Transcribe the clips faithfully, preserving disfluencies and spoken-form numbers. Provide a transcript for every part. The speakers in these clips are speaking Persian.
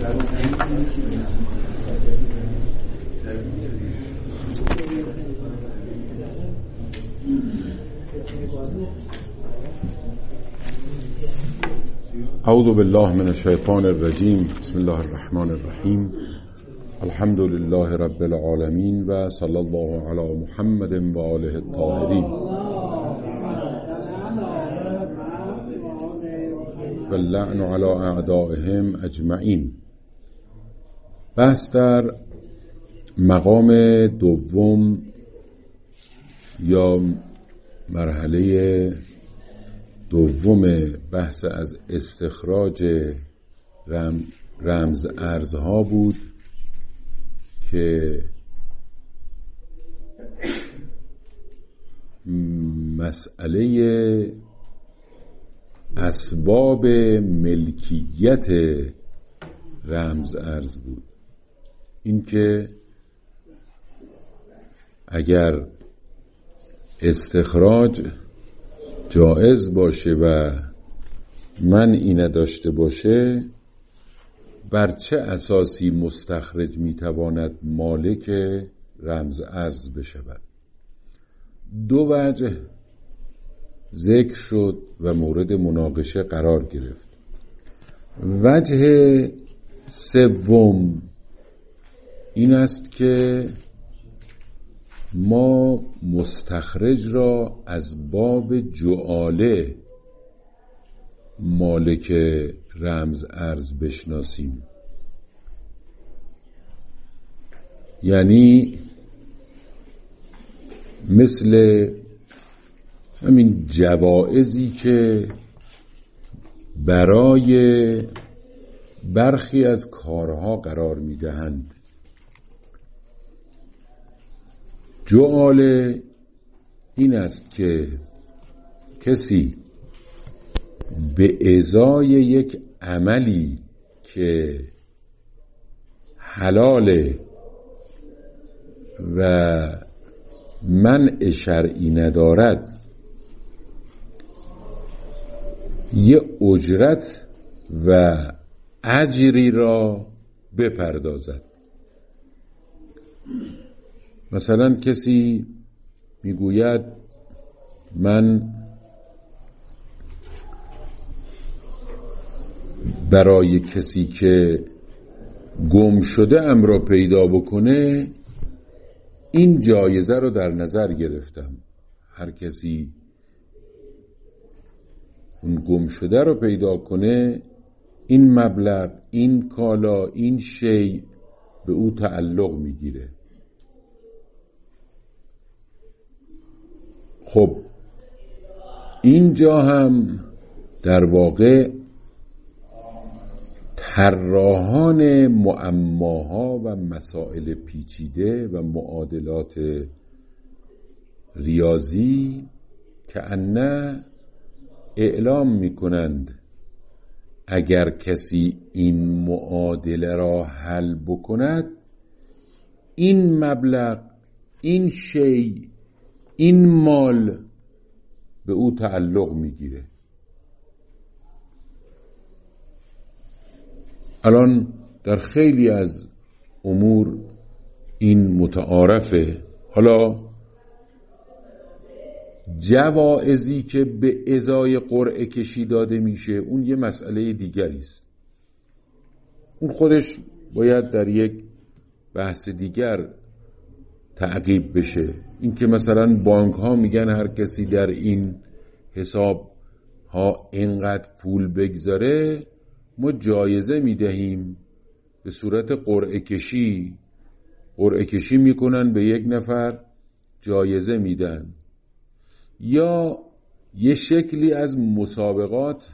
اعوذ بالله من الشیطان الرجیم. بسم الله الرحمن الرحیم. الحمد لله رب العالمین و صلی الله علی محمد و آله الطاهرین و اللعن علی اعدائهم اجمعین. بحث در مقام دوم یا مرحله دوم بحث از استخراج رمز ارزها بود که مسئله اسباب ملکیت رمز ارز بود. اینکه اگر استخراج جائز باشه و من اینه داشته باشه، بر چه اساسی مستخرج میتواند مالک رمز ارز بشود؟ دو وجه ذکر شد و مورد مناقشه قرار گرفت. وجه سوم این است که ما مستخرج را از باب جعاله مالک رمز ارز بشناسیم، یعنی مثل همین جوائزی که برای برخی از کارها قرار میدهند. جعاله این است که کسی به ازای یک عملی که حلاله و منع شرعی ندارد یه اجرت و اجری را بپردازد. مثلا کسی میگوید من برای کسی که گم شده ام را پیدا بکنه این جایزه رو در نظر گرفتم. هر کسی اون گم شده رو پیدا کنه این مبلغ، این کالا، این شی به او تعلق میگیره. خب اینجا هم در واقع طراحان معماها و مسائل پیچیده و معادلات ریاضی که انه اعلام میکنند اگر کسی این معادله را حل بکند این مبلغ، این شی، این مال به او تعلق میگیره. الان در خیلی از امور این متعارفه. حالا جوائزی که به ازای قرعه کشی داده میشه اون یه مسئله دیگری است. اون خودش باید در یک بحث دیگر تعقیب بشه. این که مثلا بانک ها میگن هر کسی در این حساب ها اینقدر پول بگذاره ما جایزه میدهیم به صورت قرعه کشی. قرعه کشی میکنن به یک نفر جایزه میدن. یا یه شکلی از مسابقات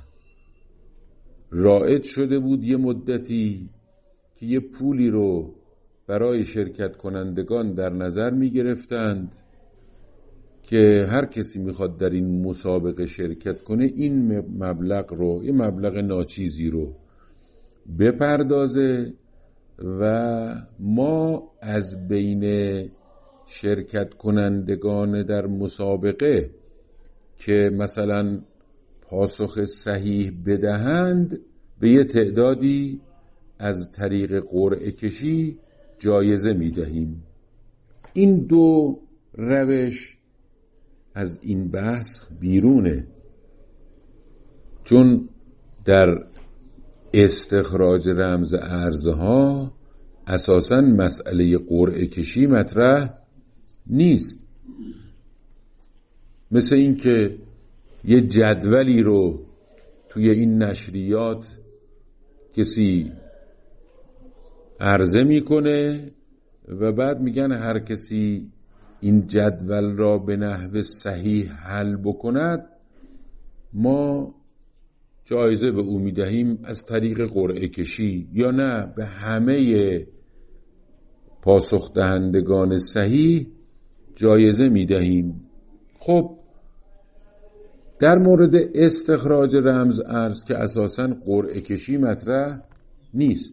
رایج شده بود یه مدتی که یه پولی رو برای شرکت کنندگان در نظر می گرفتند که هر کسی میخواد در این مسابقه شرکت کنه این مبلغ رو، یه مبلغ ناچیزی رو بپردازه و ما از بین شرکت کنندگان در مسابقه که مثلا پاسخ صحیح بدهند به یه تعدادی از طریق قرعه کشی جایزه می دهیم. این دو روش از این بحث بیرونه، چون در استخراج رمز ارزها اساساً مسئله قرعه کشی مطرح نیست. مثل این که یه جدولی رو توی این نشریات کسی عرضه میکنه و بعد میگن هر کسی این جدول را به نحو صحیح حل بکند ما جایزه به او میدهیم از طریق قرعه کشی، یا نه به همه پاسخ دهندگان صحیح جایزه میدهیم. خب در مورد استخراج رمز ارز که اساساً قرعه کشی مطرح نیست،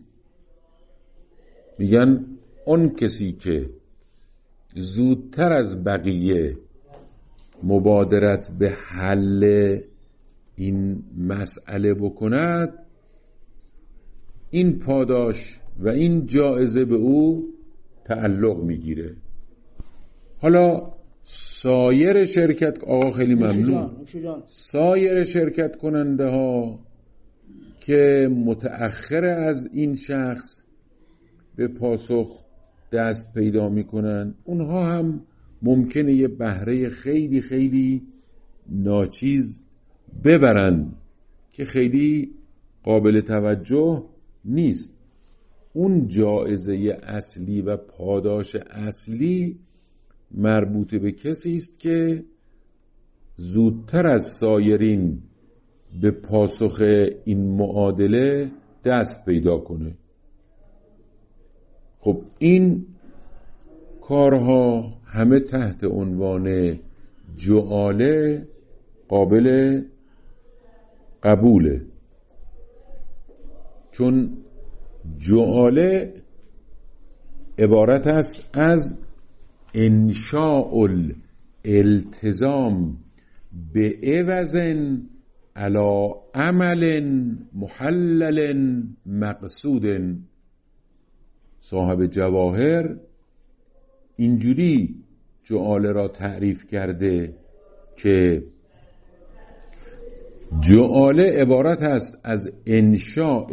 میگن اون کسی که زودتر از بقیه مبادرت به حل این مسئله بکند این پاداش و این جایزه به او تعلق میگیره. حالا سایر شرکت آقا خیلی ممنون سایر شرکت کننده ها که متأخر از این شخص به پاسخ دست پیدا میکنن، اونها هم ممکنه یه بهره خیلی خیلی ناچیز ببرن که خیلی قابل توجه نیست. اون جایزه اصلی و پاداش اصلی مربوط به کسی است که زودتر از سایرین به پاسخ این معادله دست پیدا کنه. خب این کارها همه تحت عنوان جعاله قابل قبوله، چون جعاله عبارت است از انشاء الالتزام به عوض علی عمل محلل مقصود. صاحب جواهر اینجوری جعاله را تعریف کرده که جعاله عبارت است از انشاء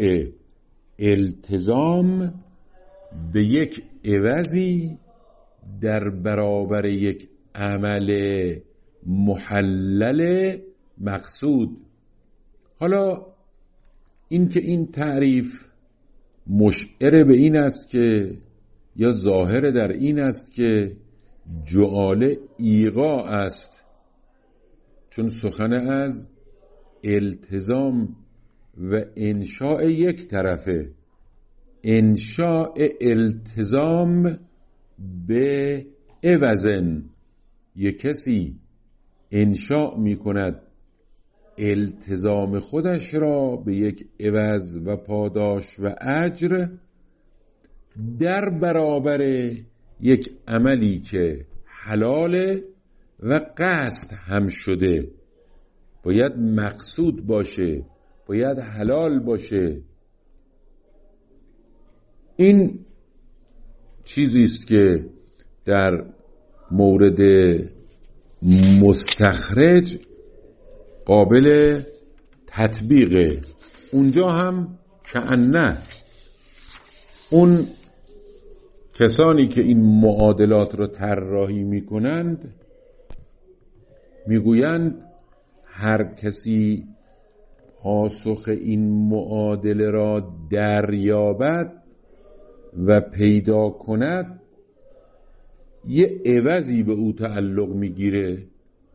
التزام به یک عوضی در برابر یک عمل محلل مقصود. حالا این که این تعریف مشعر به این است که یا ظاهر در این است که جعاله ایقاع است، چون سخن از التزام و انشاء یک طرفه. انشاء التزام به عوضن، یک کسی انشاء می کند التزام خودش را به یک عوض و پاداش و اجر در برابر یک عملی که حلاله و قصد هم شده. باید مقصود باشه، باید حلال باشه. این چیزی است که در مورد مستخرج قابل تطبیقه. اونجا هم کأنه اون کسانی که این معادلات رو طراحی میکنند میگویند هر کسی پاسخ این معادله را دریابد و پیدا کند یه عوضی به او تعلق میگیره.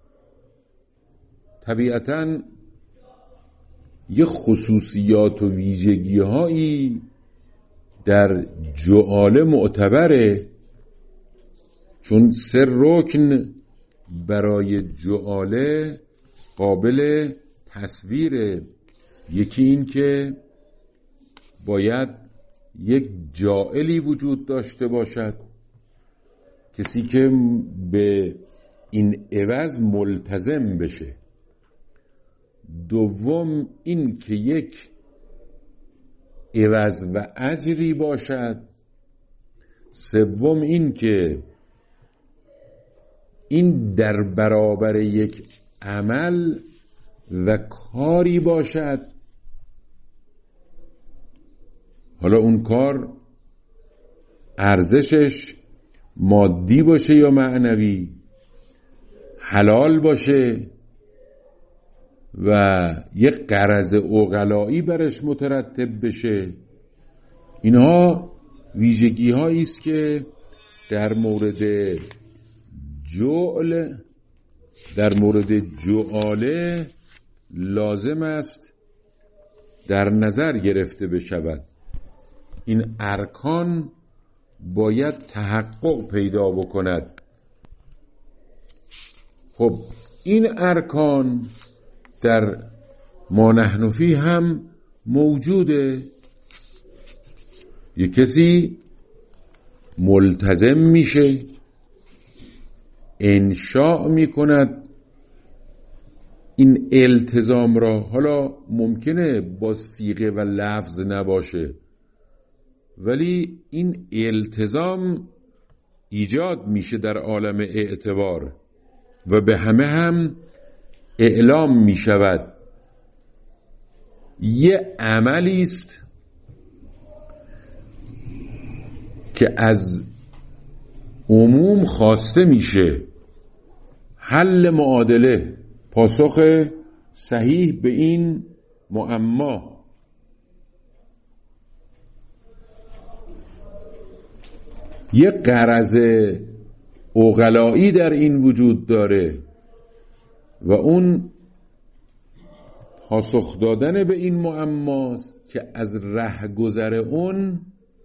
طبیعتاً یه خصوصیات و ویژگی هایی در جعاله معتبره، چون سه رکن برای جعاله قابل تصویره. یکی این که باید یک جاعلی وجود داشته باشد، کسی که به این عوض ملتزم بشه. دوم این که یک عوض و اجری باشد. سوم این که این در برابر یک عمل و کاری باشد. حالا اون کار ارزشش مادی باشه یا معنوی، حلال باشه و یک غرض عقلایی برش مترتب بشه. اینها ویژگی هایی است که در مورد جعل در مورد جعاله لازم است در نظر گرفته بشود. این ارکان باید تحقق پیدا بکند. خب این ارکان در ما نحن فیه هم موجوده. یک کسی ملتزم میشه، انشاء میکند این التزام را. حالا ممکنه با صیغه و لفظ نباشه، ولی این التزام ایجاد میشه در عالم اعتبار و به همه هم اعلام میشود. یه عملی است که از عموم خواسته میشه. حل معادله، پاسخ صحیح به این معما. یک غرض عقلایی در این وجود داره و اون پاسخ دادن به این معماست که از رهگذر اون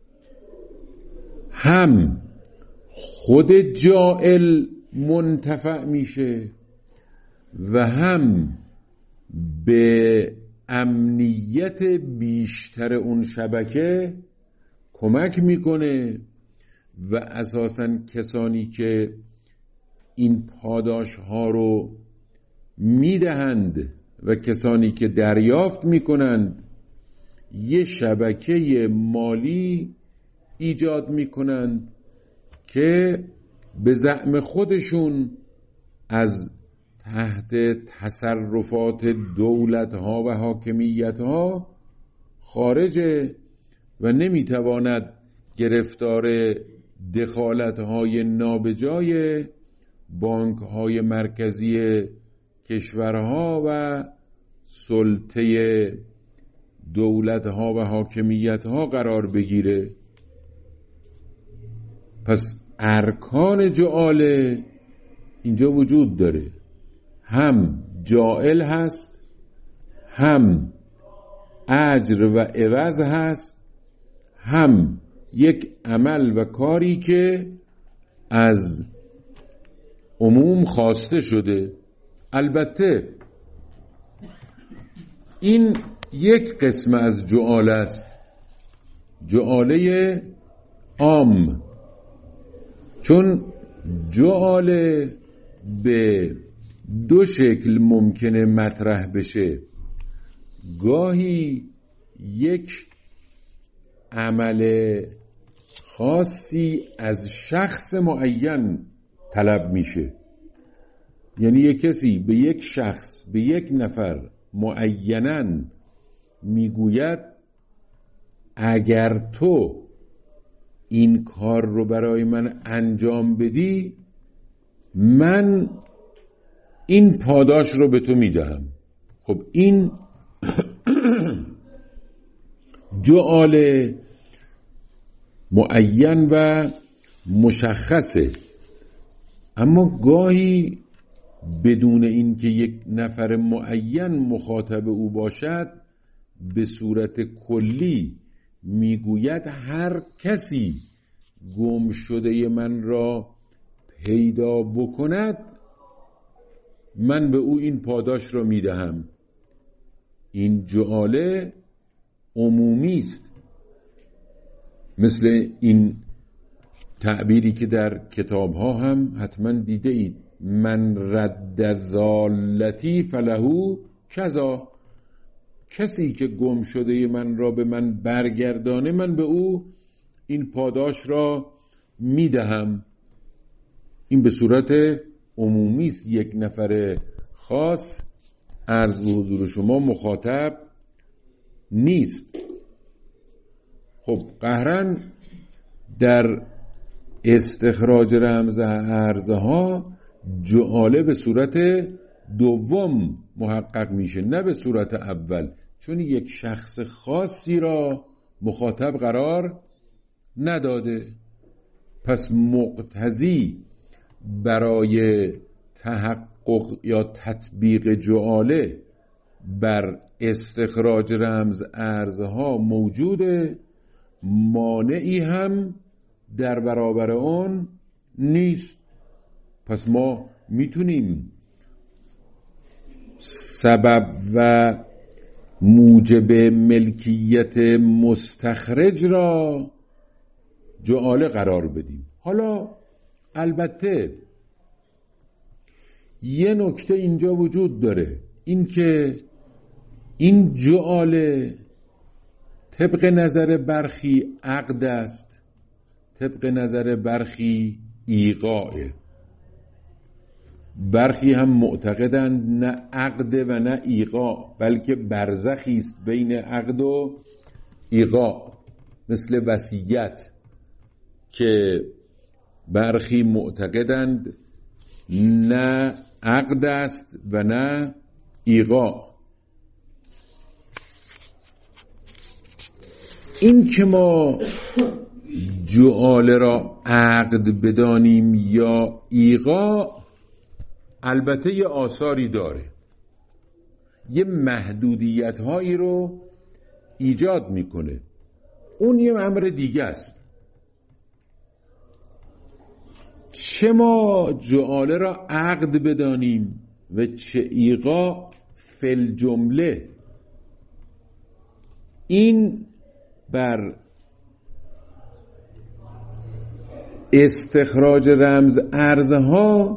هم خود جائل منتفع میشه و هم به امنیت بیشتر اون شبکه کمک میکنه و اساساً کسانی که این پاداش ها رو میدهند و کسانی که دریافت میکنند یه شبکه مالی ایجاد میکنند که به زعم خودشون از تحت تصرفات دولت ها و حاکمیت ها خارجه و نمیتواند گرفتار دخالت های نابجای بانک های مرکزی کشورها و سلطه دولت ها و حاکمیت ها قرار بگیره. پس ارکان جعاله اینجا وجود داره، هم جائل هست، هم اجر و عوض هست، هم یک عمل و کاری که از عموم خواسته شده. البته این یک قسم از جعاله است، جعاله عام، چون جعاله به دو شکل ممکنه مطرح بشه. گاهی یک عمل خاصی از شخص معین طلب میشه، یعنی یک کسی به یک شخص، به یک نفر معیناً میگوید اگر تو این کار رو برای من انجام بدی من این پاداش رو به تو میدهم. خب این جعاله معین و مشخصه. اما گاهی بدون اینکه یک نفر معین مخاطب او باشد به صورت کلی میگوید هر کسی گم شده من را پیدا بکند من به او این پاداش را میدهم. این جعاله عمومی است، مثل این تعبیری که در کتاب ها هم حتما دیده اید، من رد ضالتی فلهو کذا. کسی که گم شده من را به من برگردانه من به او این پاداش را میدهم. این به صورت عمومی است، یک نفر خاص عرض به حضور شما مخاطب نیست. خب قهرن در استخراج رمز ارزها جعاله به صورت دوم محقق میشه، نه به صورت اول، چون یک شخص خاصی را مخاطب قرار نداده. پس مقتضی برای تحقق یا تطبیق جعاله بر استخراج رمز ارزها موجوده، مانعی هم در برابر اون نیست. پس ما میتونیم سبب و موجب ملکیت مستخرج را جعاله قرار بدیم. حالا البته یه نکته اینجا وجود داره، این که این جعاله طبق نظر برخی عقد است، طبق نظر برخی ایقاعه. برخی هم معتقدند نه عقد و نه ایقاع، بلکه برزخی است بین عقد و ایقاع، مثل وصیت که برخی معتقدند نه عقد است و نه ایقاع. این که ما جعاله را عقد بدانیم یا ایقاع البته یه آثاری داره، یه محدودیت هایی رو ایجاد میکنه. اون یه امر دیگه است. چه ما جعاله را عقد بدانیم و چه ایقاع، فل جمله این بر استخراج رمز ارزها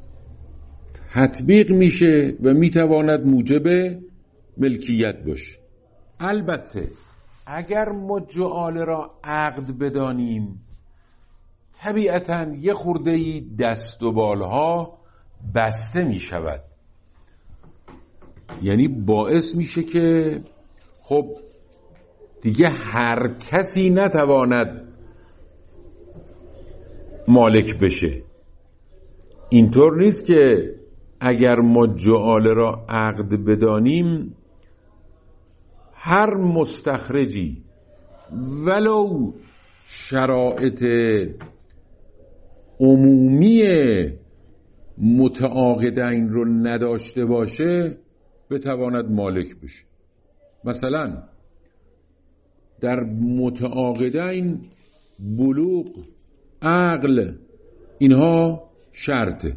تطبیق میشه و میتواند موجب ملکیت باشه. البته اگر ما جعاله را عقد بدانیم طبیعتاً یه خورده‌ای دست و بالها بسته میشود، یعنی باعث میشه که خب دیگه هر کسی نتواند مالک بشه. اینطور نیست که اگر ما جعاله را عقد بدانیم هر مستخرجی ولو شرایط عمومی متعاقدین رو نداشته باشه بتواند مالک بشه. مثلا در متعاقدین بلوغ، عقل، اینها شرطه.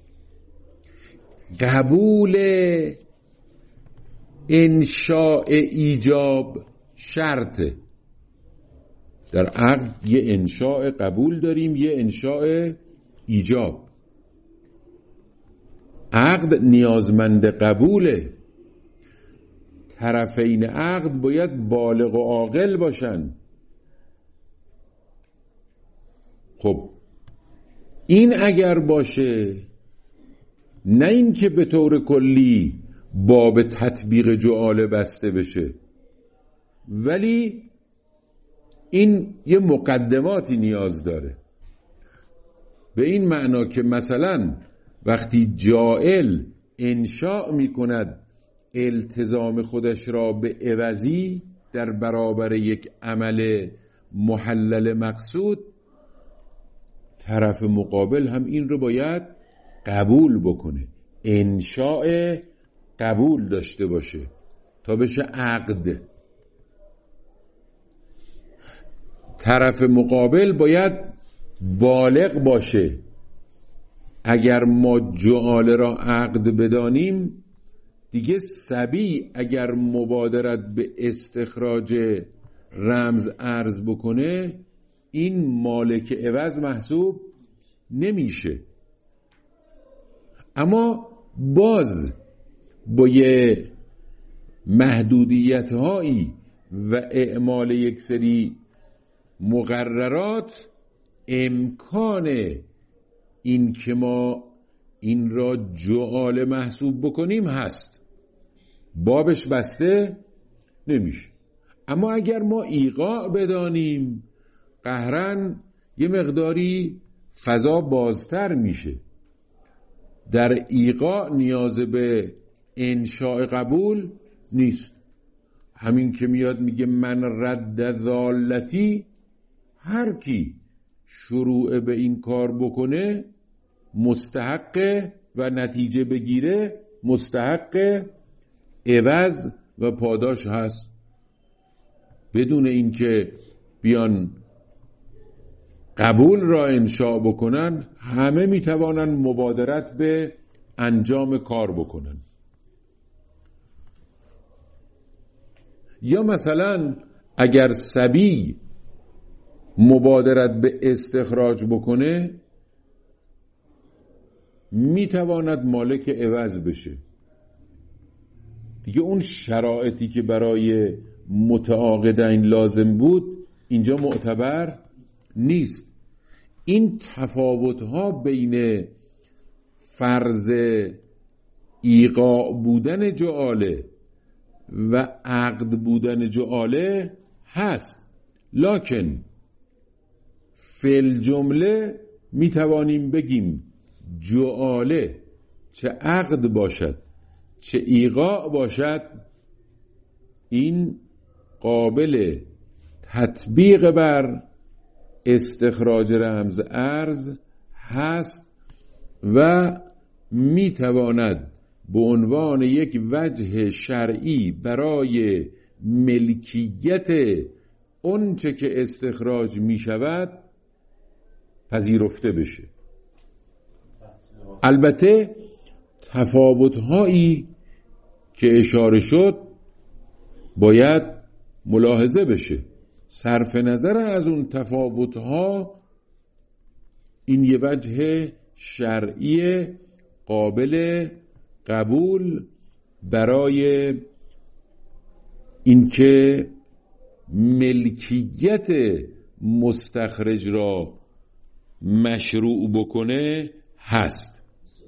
قبول انشاء ایجاب شرطه. در عقد یه انشاء قبول داریم، یه انشاء ایجاب. عقد نیازمند قبوله. طرفین عقد باید بالغ و عاقل باشن. خب این اگر باشه، نه این که به طور کلی باب تطبیق جعاله بسته بشه، ولی این یه مقدماتی نیاز داره. به این معنا که مثلا وقتی جاعل انشاء می کند التزام خودش را به عوضی در برابر یک عمل محلل مقصود، طرف مقابل هم این رو باید قبول بکنه، انشاء قبول داشته باشه تا بشه عقد. طرف مقابل باید بالغ باشه. اگر ما جعاله را عقد بدانیم دیگه صبی اگر مبادرت به استخراج رمز ارز بکنه این مالک عوض محسوب نمیشه. اما باز با یه محدودیت هایی و اعمال یک سری مقررات امکان این که ما این را جعاله محسوب بکنیم هست، بابش بسته نمیشه. اما اگر ما ایقاع بدانیم قهرن یه مقداری فضا بازتر میشه. در ایقاع نیاز به انشاء قبول نیست. همین که میاد میگه من رد ضالتی، هر کی شروع به این کار بکنه مستحق و نتیجه بگیره مستحق عوض و پاداش هست، بدون اینکه بیان قبول را انشاء بکنن همه میتوانن مبادرت به انجام کار بکنن. یا مثلا اگر صبی مبادرت به استخراج بکنه میتواند مالک عوض بشه دیگه. اون شرایطی که برای متعاقدین لازم بود اینجا معتبر نیست. این تفاوت‌ها بین فرض ایقاع بودن جعاله و عقد بودن جعاله هست، لکن فی الجمله می توانیم بگیم جعاله چه عقد باشد چه ایقاع باشد این قابل تطبیق بر استخراج رمز ارز هست و می تواند به عنوان یک وجه شرعی برای ملکیت اون چه که استخراج می شود پذیرفته بشه. البته تفاوت‌هایی که اشاره شد باید ملاحظه بشه. صرف نظر از اون تفاوت‌ها این یه وجه شرعی قابل قبول برای اینکه ملکیت مستخرج را مشروع بکنه هست.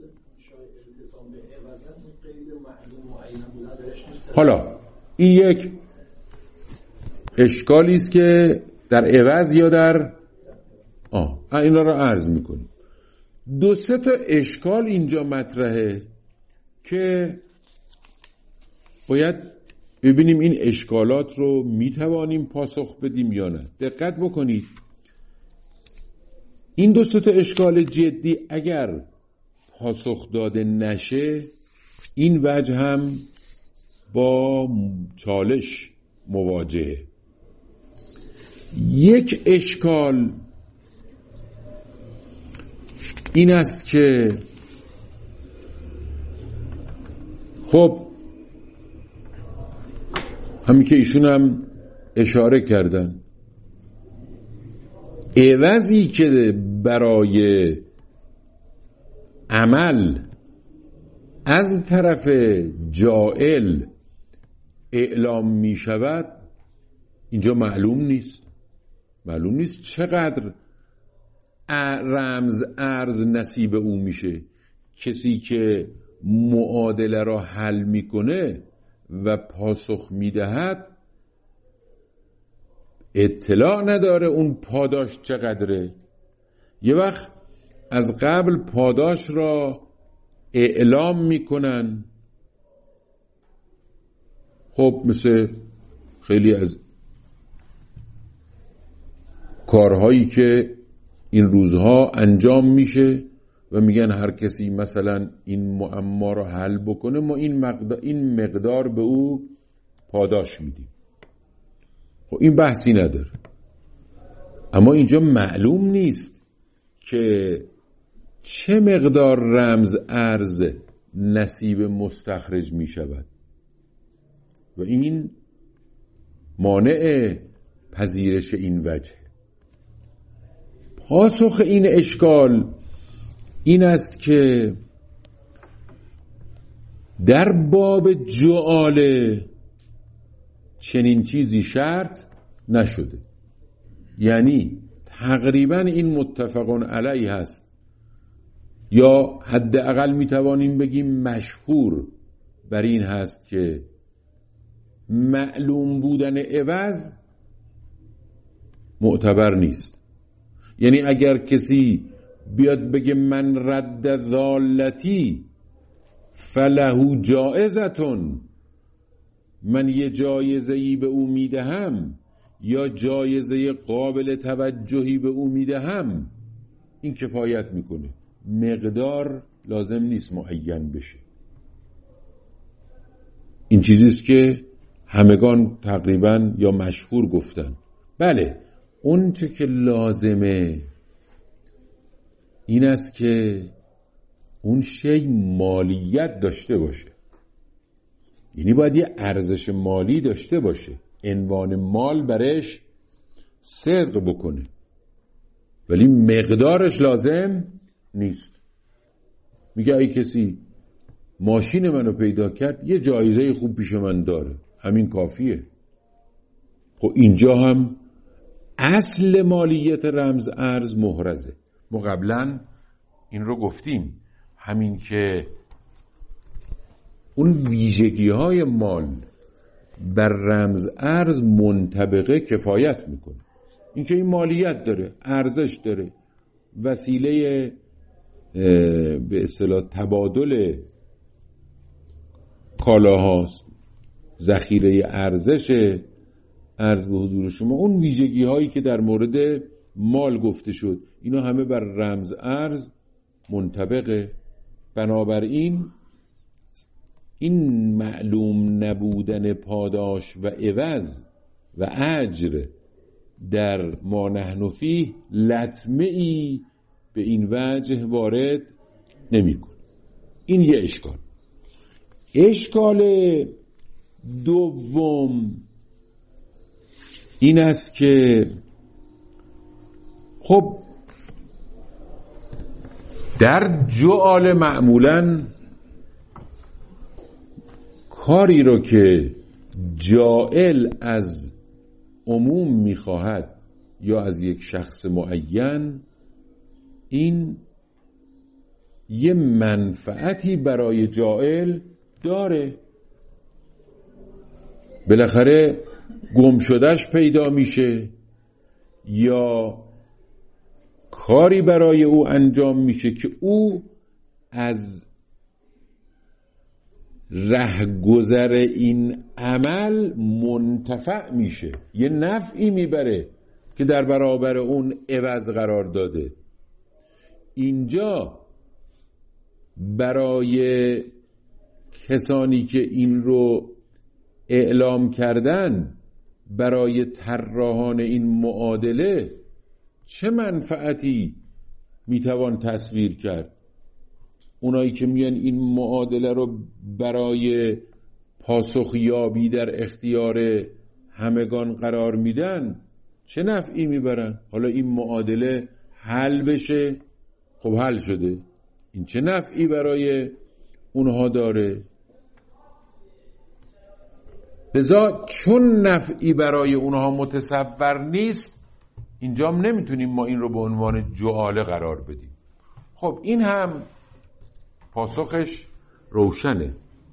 حالا این یک اشکالی است که در عوض یا در آه اینا را عرض میکنیم. دو سه تا اشکال اینجا مطرحه که باید ببینیم این اشکالات رو میتوانیم پاسخ بدیم یا نه. دقت بکنید این دو سه تا اشکال جدی اگر پاسخ داده نشه این وجه هم با چالش مواجهه. یک اشکال این است که خب همین که ایشون هم اشاره کردن عوضی که برای عمل از طرف جائل اعلام می شود اینجا معلوم نیست. معلوم نیست چقدر رمز ارز نصیب او میشه. کسی که معادله را حل میکنه و پاسخ میدهد اطلاع نداره اون پاداش چقدره. یه وقت از قبل پاداش را اعلام میکنن. خب مثل خیلی از کارهایی که این روزها انجام میشه و میگن هر کسی مثلا این معما را حل بکنه ما این مقدار, این مقدار به او پاداش میدیم. خب این بحثی نداره. اما اینجا معلوم نیست که چه مقدار رمز ارز نصیب مستخرج میشود و این مانع پذیرش این وجه. پاسخ این اشکال این است که در باب جعاله چنین چیزی شرط نشده. یعنی تقریبا این متفقون علیه هست، یا حداقل میتوانیم بگیم مشهور بر این هست که معلوم بودن عوض معتبر نیست. یعنی اگر کسی بیاد بگه من رد ضالتی فله جائزتون، من یه جایزه‌ای به او میدهم یا جایزه قابل توجهی به او میدهم، این کفایت میکنه. مقدار لازم نیست معین بشه. این چیزیست که همگان تقریبا یا مشهور گفتن. بله، اون چه که لازمه این است که اون شی مالیت داشته باشه، یعنی باید یه ارزش مالی داشته باشه، عنوان مال برش صدق بکنه، ولی مقدارش لازم نیست. میگه ای کسی ماشین منو پیدا کرد یه جایزه خوب پیش من داره، همین کافیه. خب اینجا هم اصل مالیت رمز ارز محرزه. ما قبلا این رو گفتیم، همین که اون ویژگی های مال بر رمز ارز منطبقه کفایت میکنه. این که این مالیت داره، ارزش داره، وسیله به اصطلاح تبادل کالاهاست، ذخیره ارزش ارز به حضور شما، اون ویژگی هایی که در مورد مال گفته شد اینا همه بر رمز ارز منطبقه. بنابراین این معلوم نبودن پاداش و عوض و اجر در ما نحن فیه لطمه ای به این وجه وارد نمی‌کنه. این یه اشکال. اشکال دوم این است که خب در جعال معمولاً کاری رو که جائل از عموم میخواهد یا از یک شخص معین، این یه منفعتی برای جائل داره، بالاخره گم شدهش پیدا میشه یا کاری برای او انجام میشه که او از رهگذر این عمل منتفع میشه، یه نفعی میبره که در برابر اون عوض قرار داده. اینجا برای کسانی که این رو اعلام کردن، برای طراحان این معادله چه منفعتی میتوان تصویر کرد؟ اونایی که میان این معادله رو برای پاسخیابی در اختیار همگان قرار میدن چه نفعی میبرن؟ حالا این معادله حل بشه، خب حل شده، این چه نفعی برای اونها داره؟ لذا چون نفعی برای اونها متصور نیست، اینجا هم نمیتونیم ما این رو به عنوان جعاله قرار بدیم. خب این هم پاسخش روشنه.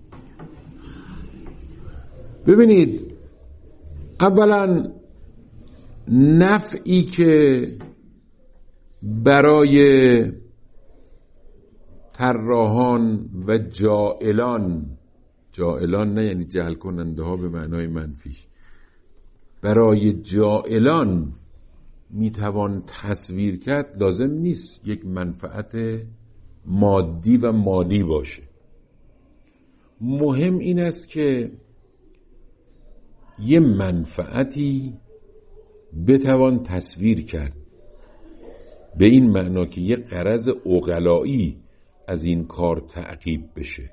ببینید، اولا نفعی که برای طراحان و جائلان، جائلان نه یعنی جعل کننده ها به معنای منفیش، برای جائلان میتوان تصویر کرد، لازم نیست یک منفعت مادی و مالی باشه. مهم این است که یه منفعتی بتوان تصویر کرد، به این معنا که یه غرض عقلایی از این کار تعقیب بشه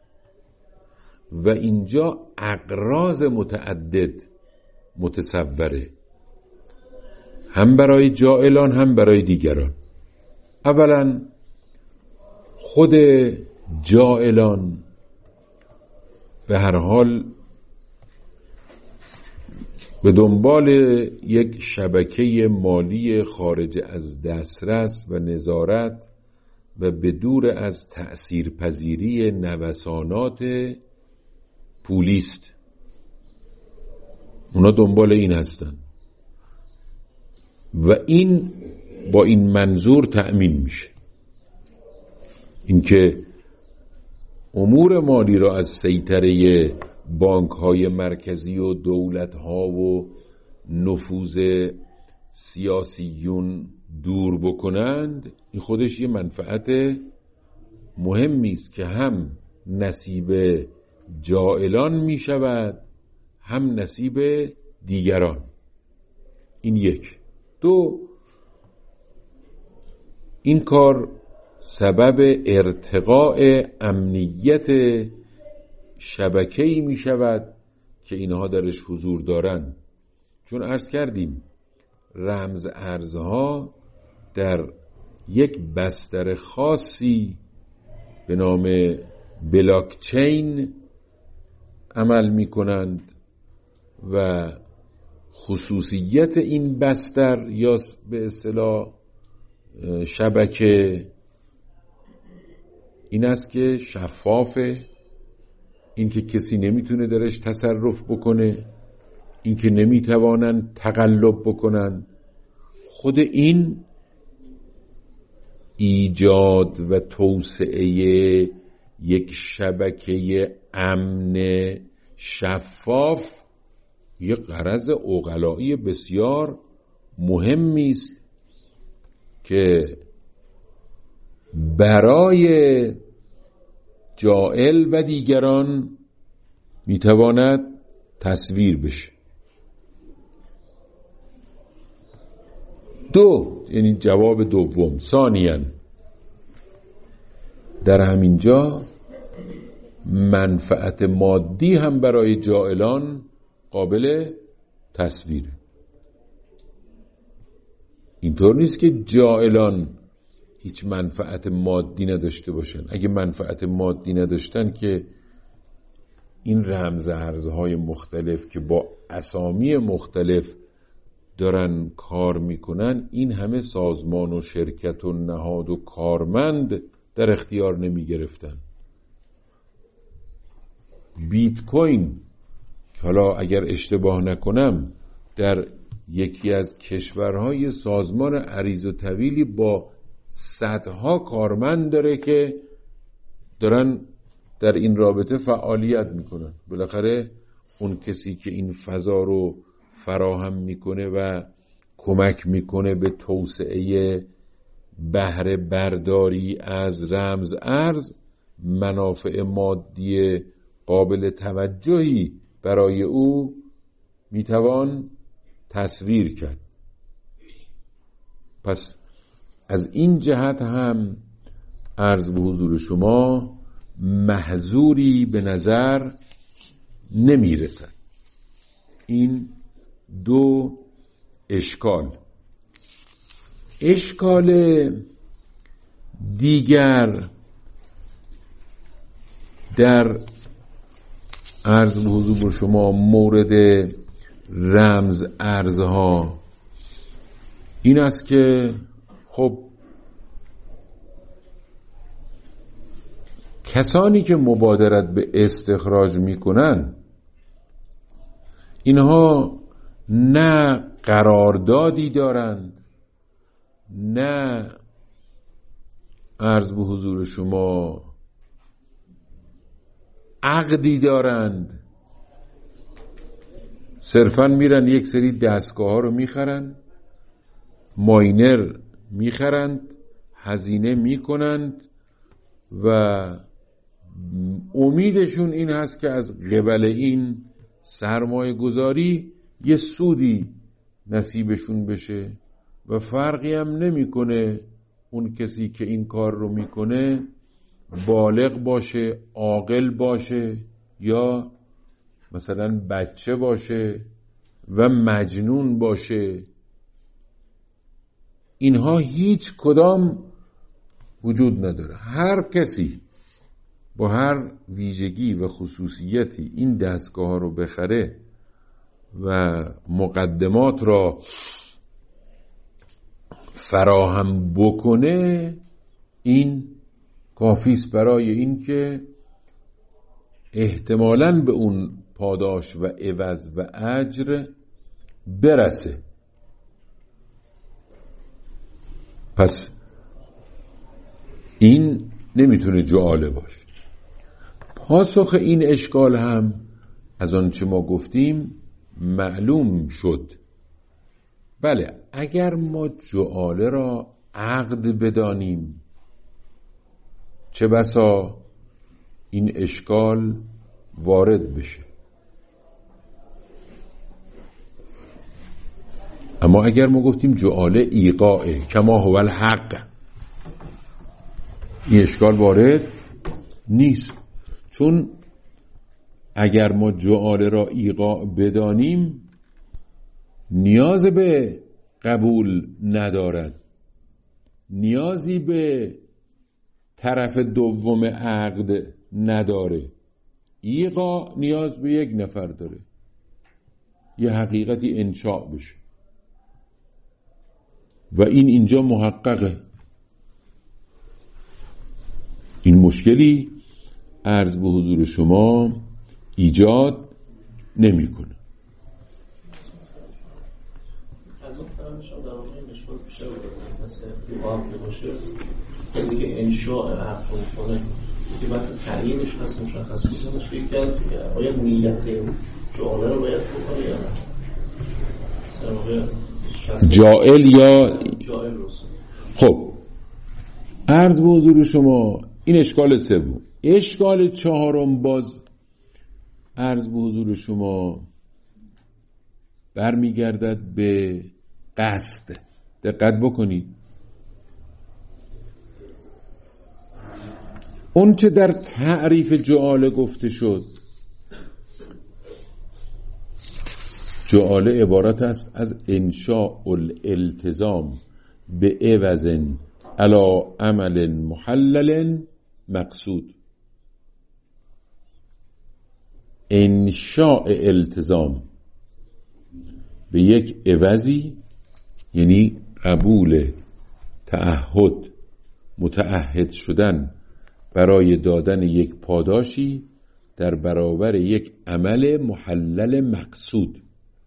و اینجا اغراض متعدد متصوره، هم برای جائلان هم برای دیگران. اولا خود جائلان به هر حال به دنبال یک شبکه مالی خارج از دسترس و نظارت و به دور از تأثیرپذیری نوسانات پولیست. اونا دنبال این هستن و این با این منظور تأمین میشه، اینکه امور مالی را از سیطره بانک‌های مرکزی و دولت‌ها و نفوذ سیاسیون دور بکنند، این خودش یه منفعت مهمی است که هم نصیب جائلان می شود هم نصیب دیگران. این یک. دو، این کار سبب ارتقاء امنیت شبکه‌ای می شود که اینها درش حضور دارند، چون عرض کردیم رمز ارزها در یک بستر خاصی به نام بلاکچین عمل می کنند و خصوصیت این بستر یا به اصطلاح شبکه این است که شفافه، این که کسی نمیتونه درش تصرف بکنه، این که نمیتوانن تقلب بکنن. خود این ایجاد و توسعه یک شبکه امن شفاف یک غرض عقلایی بسیار مهمی است که برای جائل و دیگران میتواند تصویر بشه. دو، یعنی جواب دوم. ثانیاً در همین جا منفعت مادی هم برای جائلان قابل تصویره. اینطور نیست که جائلان هیچ منفعت مادی نداشته باشن. اگه منفعت مادی نداشتن که این رمز ارزهای مختلف که با اسامی مختلف دارن کار میکنن، این همه سازمان و شرکت و نهاد و کارمند در اختیار نمی گرفتن. بیت کوین که حالا اگر اشتباه نکنم در یکی از کشورهای سازمان عریض و طویلی با صدها کارمند داره که دارن در این رابطه فعالیت میکنن. بالاخره اون کسی که این فضا رو فراهم میکنه و کمک میکنه به توسعه بهره برداری از رمز ارز، منافع مادی قابل توجهی برای او میتوان تصویر کرد. پس از این جهت هم عرض به حضور شما محظوری به نظر نمیرسد. این دو اشکال. اشکال دیگر در عرض به حضور شما مورد رمز ارزها این است که خب کسانی که مبادرت به استخراج میکنن اینها نه قراردادی دارند، نه عرض به حضور شما عقدی دارند. صرفاً میرن یک سری دستگاه ها رو میخرن، ماینر میخرند، هزینه میکنند و امیدشون این هست که از قبل این سرمایه گذاری یه سودی نصیبشون بشه و فرقی هم نمیکنه اون کسی که این کار رو میکنه بالغ باشه، عاقل باشه یا مثلا بچه باشه و مجنون باشه. اینها هیچ کدام وجود نداره. هر کسی با هر ویژگی و خصوصیتی این دستگاه ها رو بخره و مقدمات را فراهم بکنه، این کافیست برای این که احتمالاً به اون پاداش و عوض و اجر برسه. پس این نمیتونه جعاله باشه. پاسخ این اشکال هم از آنچه ما گفتیم معلوم شد. بله، اگر ما جعاله را عقد بدانیم، چه بسا این اشکال وارد بشه. اما اگر ما گفتیم جعاله ایقاعه کما هو الحق، این اشکال وارد نیست، چون اگر ما جعاله را ایقاع بدانیم نیاز به قبول ندارد، نیازی به طرف دوم عقد نداره. ایقاع نیاز به یک نفر داره، یه حقیقتی انشاء بشه و این اینجا محققه. این مشکلی عرض به حضور شما ایجاد نمی کنه. از اون فرمش هم در واقع این اشکال بیشتر بودن مثل ایقاع که باشه کسی که انشاء عقد رو کنه که مثلا تعیینش هست مشخص بودنش که یکی از آیا نیت جعاله رو باید بکنه یا نه، در واقع جائل یا جائل روست. خب عرض به حضور شما این اشکال سوم. اشکال چهارم باز عرض به حضور شما برمیگردد به قصد. دقت بکنید، اون چه در تعریف جعاله گفته شد، جعاله عبارت است از انشاء الالتزام به عوض علی عمل محلل مقصود. انشاء التزام به یک عوضی، یعنی قبول تعهد، متعهد شدن برای دادن یک پاداشی در برابر یک عمل محلل مقصود.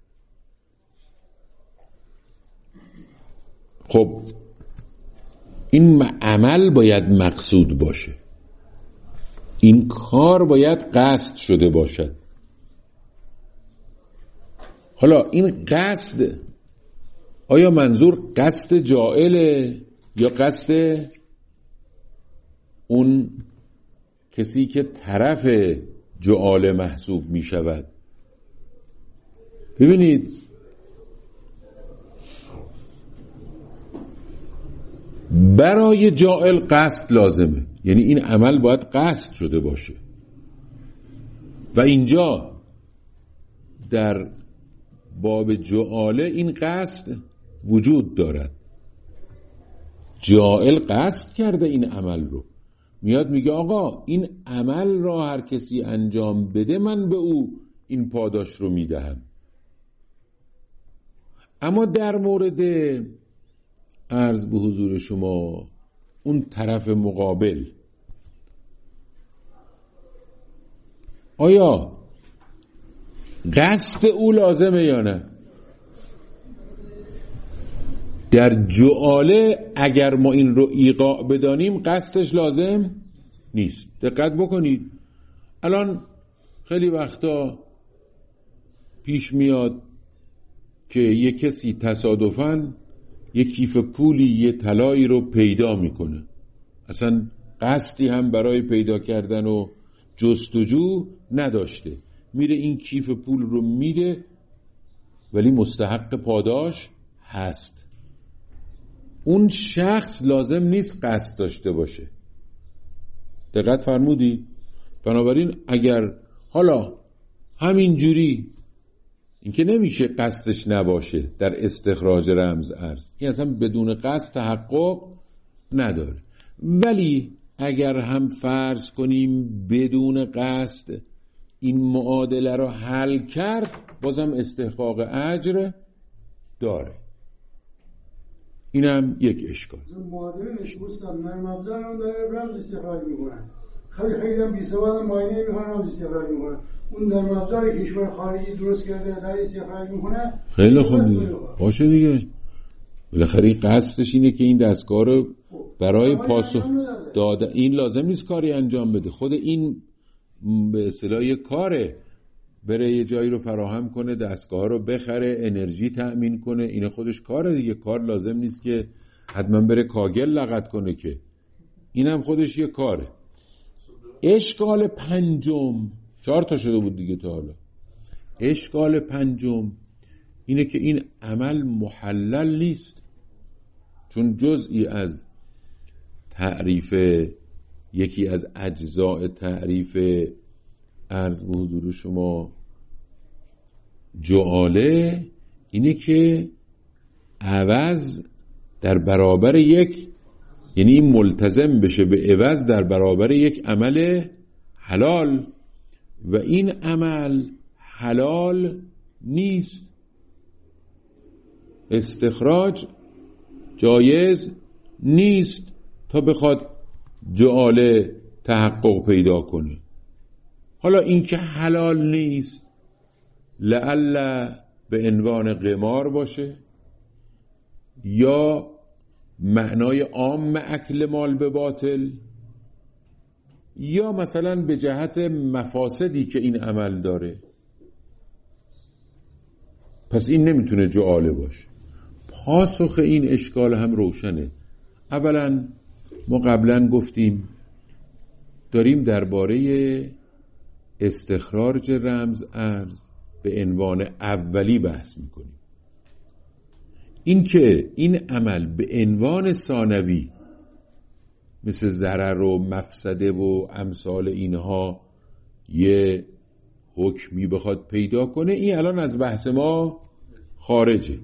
خب این عمل باید مقصود باشه، این کار باید قصد شده باشد. حالا این قصد، آیا منظور قصد جائله یا قصد اون کسی که طرف جعاله محسوب می شود؟ ببینید برای جائل قصد لازمه، یعنی این عمل باید قصد شده باشه و اینجا در باب جعاله این قصد وجود دارد. جائل قصد کرده این عمل رو، میاد میگه آقا این عمل را هر کسی انجام بده من به او این پاداش رو میدهم. اما در مورد عرض به حضور شما اون طرف مقابل، آیا قصد او لازمه یا نه؟ در جعاله اگر ما این رو ایقاع بدانیم قصدش لازم نیست. دقت بکنید، الان خیلی وقتا پیش میاد که یک کسی تصادفاً یک کیف پولی، یه طلایی رو پیدا میکنه، اصلا قصدی هم برای پیدا کردن و جستجو نداشته، میره این کیف پول رو میده ولی مستحق پاداش هست. اون شخص لازم نیست قصد داشته باشه. دقت فرمودی؟ بنابراین اگر حالا همینجوری، این که نمیشه قصدش نباشه در استخراج رمز ارز، این اصلا بدون قصد تحقق نداره. ولی اگر هم فرض کنیم بدون قصد این معادله رو حل کرد، بازم استحقاق اجر داره. اینم یک اشکال. معادلش دوستان نرم افزار رو داره رمز استخراج میکنن، خیلی خیلی هم بی‌سواد ماینه میکنن رمز استخراج میکنن. اون نرم افزاری کشور خارجی درست کرده داره استخراج میکنه. خیلی خوب دیگه، باشه دیگه. بالاخره این قصدش اینه که این دستگاه رو برای پاسخ داده، این لازم نیست کاری انجام بده، خود این به اصطلاح یه کاره، بره یه جایی رو فراهم کنه، دستگاه رو بخره، انرژی تأمین کنه، این خودش کاره دیگه. کار لازم نیست که حتما بره کاگل لغت کنه، که اینم خودش یه کاره. اشکال پنجم، چهار تا شده بود دیگه تا حالا. اشکال پنجم اینه که این عمل محلل نیست، چون جزئی از تعریف، یکی از اجزاء تعریف عرض به حضور شما جعاله اینه که عوض در برابر یک، یعنی این ملتزم بشه به عوض در برابر یک عمل حلال، و این عمل حلال نیست. استخراج جایز نیست تا بخواد جعاله تحقق پیدا کنه. حالا این که حلال نیست لعل به عنوان قمار باشه، یا معنای عام اکل مال به باطل، یا مثلا به جهت مفاسدی که این عمل داره. پس این نمیتونه جعاله باشه. پاسخ این اشکال هم روشنه. اولا ما قبلا گفتیم داریم درباره استخراج رمز ارز به عنوان اولی بحث میکنیم. این که این عمل به عنوان ثانوی مثل ضرر و مفسده و امثال اینها یه حکمی بخواد پیدا کنه، این الان از بحث ما خارجه.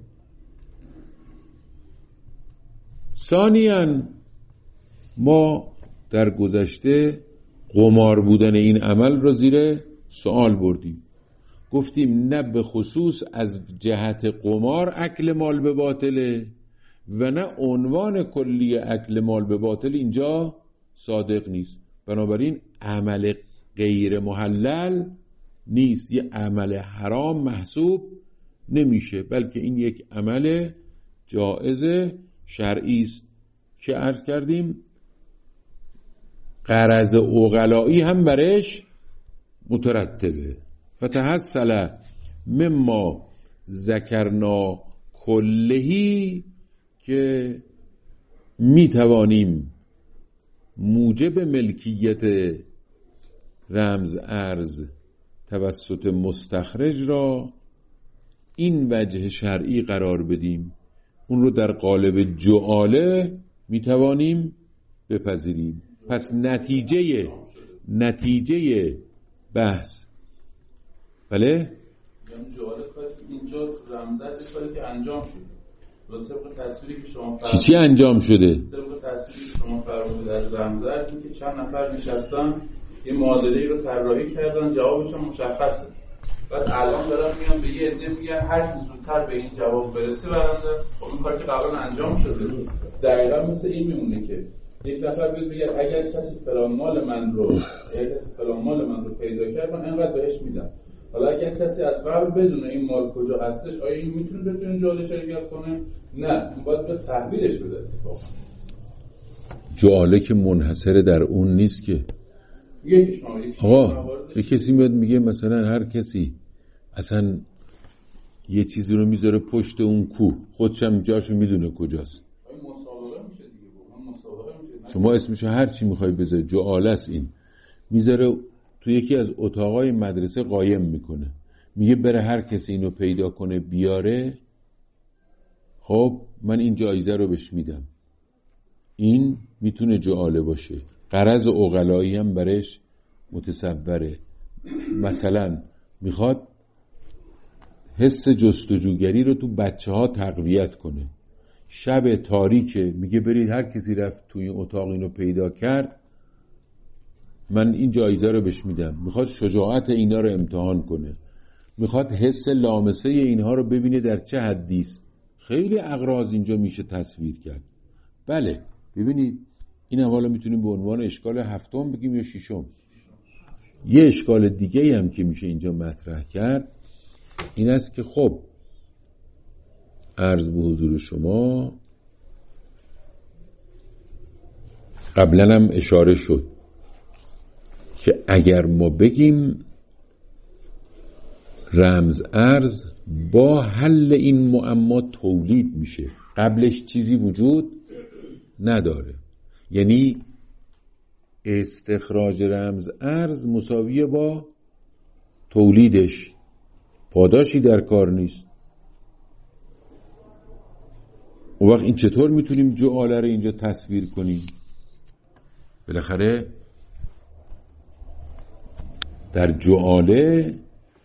ثانیاً ما در گذشته قمار بودن این عمل را زیر سوال بردیم. گفتیم نه به خصوص از جهت قمار اکل مال به باطله، و نه عنوان کلی اکل مال به باطل اینجا صادق نیست. بنابراین عمل غیر محلل نیست، یه عمل حرام محسوب نمیشه، بلکه این یک عمل جائز شرعی است که عرض کردیم غرض عقلایی هم برش مترتبه. فتحصل مما ذکرنا کلهی، که می توانیم موجب ملکیت رمز ارز توسط مستخرج را این وجه شرعی قرار بدیم، اون رو در قالب جعاله می توانیم بپذیریم. پس نتیجه نتیجه بحث بله جعاله کاری اینجا رمز ارز کاری که انجام شد، طبق تصویری که شما چی چی انجام شده؟ طبق تصویری که شما فرمودید از رمز ارز که چند نفر نشستن یه معادله‌ای رو طراحی کردن، جوابش هم مشخصه. بعد الان دارن میان به یه عده میگن هر کی زودتر به این جواب برسه برنده است. خب این کاری که قبلا انجام شده دقیقاً مثل این میمونه که یک نفر بیاد بگه اگر کسی فلان مال من رو اگر کسی فلان مال من رو پیدا کرد من اینقدر بهش میدم. حالا اگر کسی از قبل بدونه این مال کجا هستش، آیا این میتونه بتونه جعاله شرکت کنه؟ نه، این باید به تحویلش بده. اتفاقا جعاله که منحصر در اون نیست که آقا به کسی میاد میگه مثلا هر کسی اصلا یه چیزی رو میذاره پشت اون کوه، خودشم جاشو میدونه کجاست. شما اسمشو هر چی میخوای بذاری جعاله است. این میذاره تو یکی از اتاقای مدرسه قایم میکنه، میگه بره هر کسی اینو پیدا کنه بیاره، خب من این جایزه رو بهش میدم. این میتونه جعاله باشه. غرض عقلایی هم برش متصوره. مثلا میخواد حس جستجوگری رو تو بچه ها تقویت کنه. شب تاریکه، میگه برید هر کسی رفت توی اتاق اینو پیدا کرد من این جایزه رو بهش میدم. میخواد شجاعت اینا رو امتحان کنه. میخواد حس لامسه اینها رو ببینه در چه حدی است. خیلی اغراض اینجا میشه تصویر کرد. بله ببینید این حالا میتونیم به عنوان اشکال هفتم بگیم یا ششم. یه اشکال دیگه هم که میشه اینجا مطرح کرد این است که خب عرض به حضور شما قبلا هم اشاره شد که اگر ما بگیم رمز ارز با حل این معما تولید میشه، قبلش چیزی وجود نداره، یعنی استخراج رمز ارز مساویه با تولیدش، پاداشی در کار نیست. اون وقت این چطور میتونیم جعاله رو اینجا تصویر کنیم؟ بالاخره در جعاله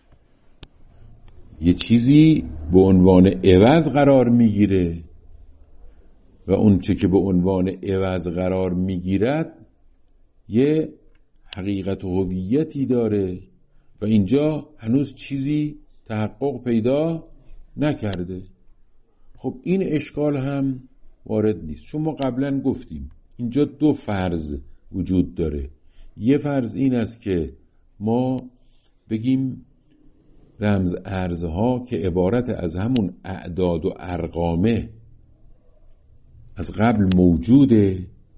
یه چیزی به عنوان عوض قرار میگیره و اون چه که به عنوان عوض قرار میگیرد یه حقیقت و هویتی داره و اینجا هنوز چیزی تحقق پیدا نکرده. خب این اشکال هم وارد نیست، چون ما قبلا گفتیم اینجا دو فرض وجود داره. یه فرض این است که ما بگیم رمز ارزها که عبارت از همون اعداد و ارقامه از قبل موجوده،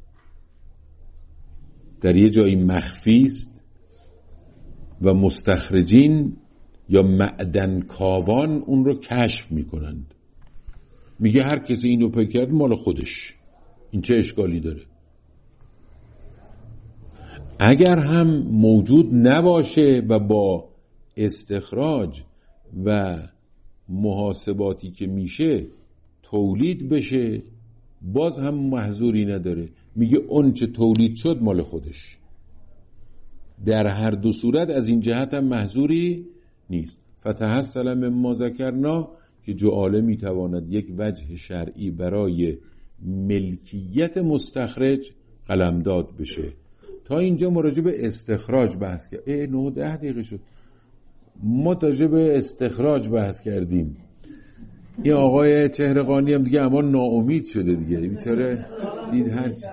در یه جایی مخفی است و مستخرجین یا معدن کاوان اون رو کشف میکنند. میگه هر کسی اینو پیدا کرد مال خودش، این چه اشکالی داره؟ اگر هم موجود نباشه و با استخراج و محاسباتی که میشه تولید بشه باز هم محظوری نداره، میگه اون چه تولید شد مال خودش. در هر دو صورت از این جهت هم محظوری نیست. فتحصل مما ذکرنا که جعاله میتواند یک وجه شرعی برای ملکیت مستخرج قلمداد بشه. تا اینجا ما راجع به استخراج بحث کردیم. اه نه ده دقیقه شد. ما راجع به استخراج بحث کردیم. این آقای چهرقانی هم دیگه اما ناامید شده دیگه، بیچاره دید هرچی.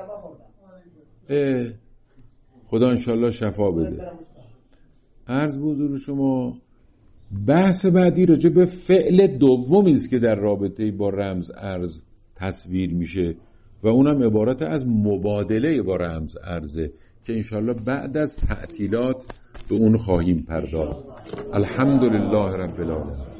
خدا انشالله شفا بده. عرض به حضور شما بحث بعدی راجع به فعل دومی است که در رابطه با رمز ارز تصویر میشه و اونم عبارت از مبادله با رمز ارزه که انشالله بعد از تعطیلات به اون خواهیم پرداخت. الحمدلله رب العالمین.